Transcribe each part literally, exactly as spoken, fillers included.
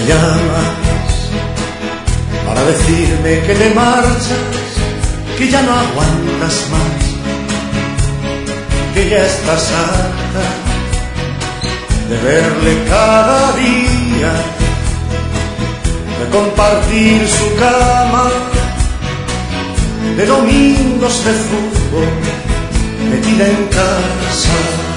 Me llamas para decirme que te marchas, que ya no aguantas más, que ya estás harta de verle cada día, de compartir su cama, de domingos de fútbol metida en casa.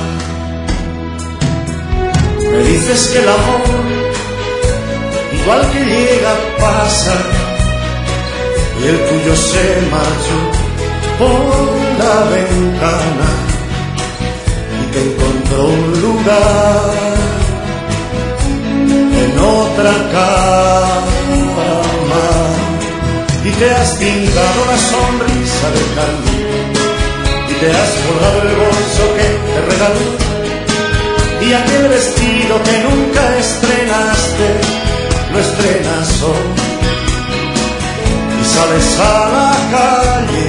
Me dices que el amor, igual que llega, pasa, y el tuyo se marchó por la ventana y que encontró un lugar en otra cama, y te has pintado la sonrisa de carmín y te has colgado el bolso que te regaló y aquel vestido que nunca estrenaste lo estrenas hoy, y sales a la calle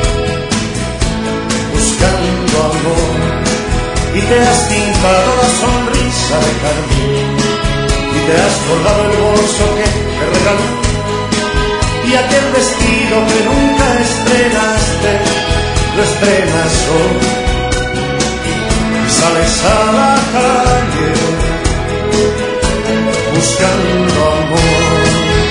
buscando amor, y te has pintado la sonrisa de carmín y te has colgado el bolso que te regaló y aquel vestido que nunca estrenaste lo estrenas hoy, y sales a la calle buscando amor.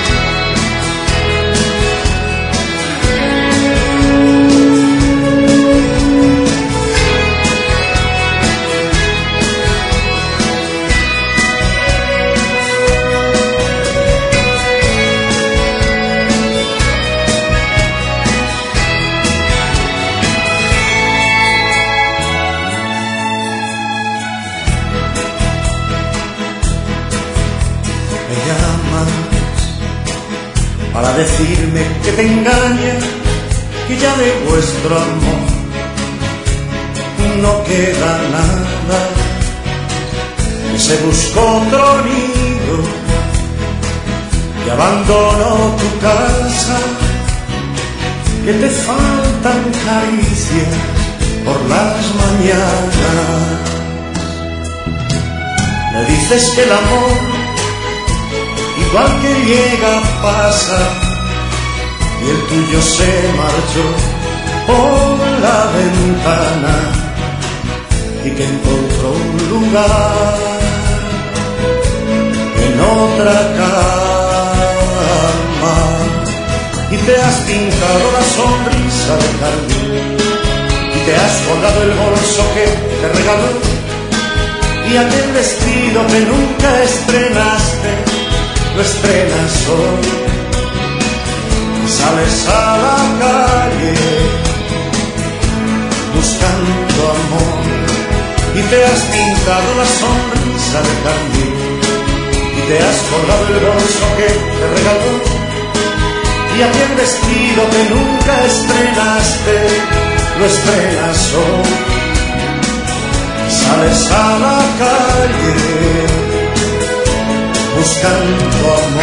Me llamas para decirme que te engaña, que ya de vuestro amor no queda nada, que se buscó otro nido, que abandonó tu casa, que te faltan caricias por las mañanas. Me dices que el amor, igual que llega, pasa, y el tuyo se marchó por la ventana y que encontró un lugar en otra cama, y te has pintado la sonrisa de carmín y te has colgado el bolso que te regaló y aquel vestido que nunca estrenaste lo estrenas hoy, y sales a la calle buscando amor, y te has pintado la sonrisa de carmín y te has colgado el bolso que te regaló y aquel vestido que nunca estrenaste lo estrenas hoy, y sales a la calle buscando amor.